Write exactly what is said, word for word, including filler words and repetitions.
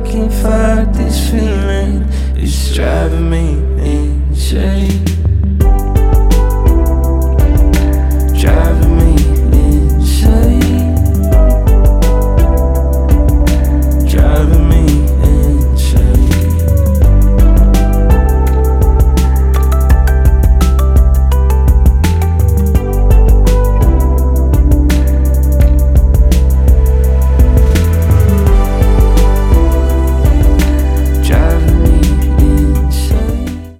can't fight this feeling. It's driving me insane.